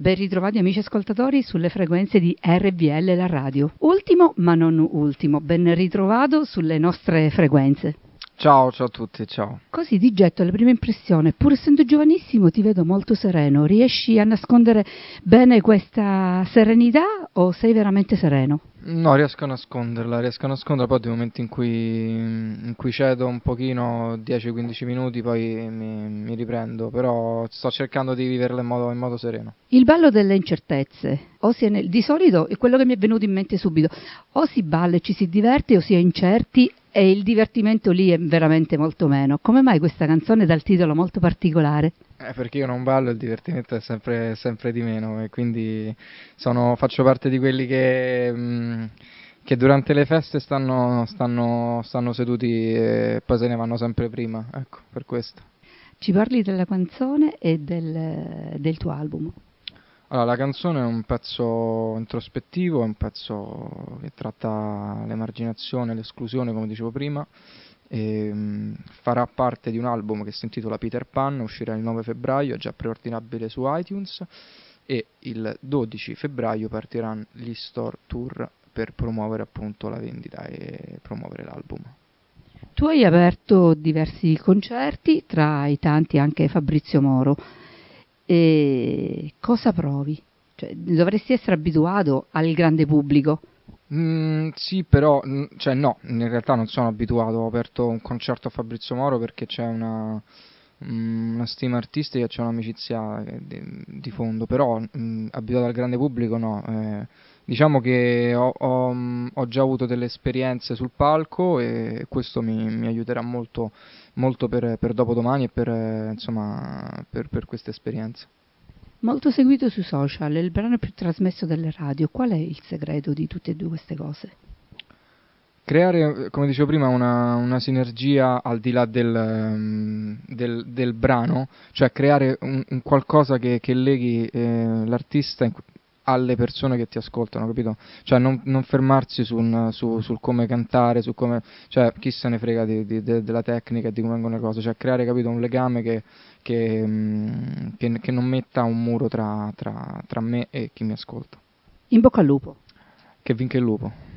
Ben ritrovati amici ascoltatori sulle frequenze di RVL la radio. Ultimo ma non ultimo, ben ritrovato sulle nostre frequenze. Ciao a tutti, ciao. Così di getto, alla prima impressione, pur essendo giovanissimo ti vedo molto sereno. Riesci a nascondere bene questa serenità o sei veramente sereno? No, riesco a nasconderla, poi dei momenti in cui cedo un pochino, 10-15 minuti, poi mi riprendo, però sto cercando di viverla in modo sereno. Il ballo delle incertezze, di solito è quello che mi è venuto in mente subito, o si balla e ci si diverte o si è incerti e il divertimento lì è veramente molto meno. Come mai questa canzone dal titolo molto particolare? Perché io non ballo, il divertimento è sempre di meno e quindi faccio parte di quelli che durante le feste stanno seduti e poi se ne vanno sempre prima, ecco, per questo. Ci parli della canzone e del tuo album? Allora, la canzone è un pezzo introspettivo, è un pezzo che tratta l'emarginazione, l'esclusione, come dicevo prima, e farà parte di un album che si intitola Peter Pan, uscirà il 9 febbraio, è già preordinabile su iTunes, e il 12 febbraio partiranno gli store tour per promuovere appunto la vendita e promuovere l'album. Tu hai aperto diversi concerti, tra i tanti anche Fabrizio Moro. E cosa provi? Cioè, dovresti essere abituato al grande pubblico. Sì, però, cioè no, in realtà non sono abituato, ho aperto un concerto a Fabrizio Moro perché c'è una stima artistica, c'è un'amicizia di fondo, però abituato al grande pubblico no. Diciamo che ho già avuto delle esperienze sul palco e questo mi aiuterà molto, molto per dopodomani e per queste esperienze. Molto seguito sui social, è il brano più trasmesso dalle radio. Qual è il segreto di tutte e due queste cose? Creare, come dicevo prima, una sinergia al di là del brano, cioè creare un qualcosa che leghi l'artista alle persone che ti ascoltano, capito? Cioè non fermarsi sul come cantare, cioè chi se ne frega della tecnica e di come vengono le cose, cioè creare, capito, un legame che non metta un muro tra me e chi mi ascolta. In bocca al lupo. Che vinca il lupo.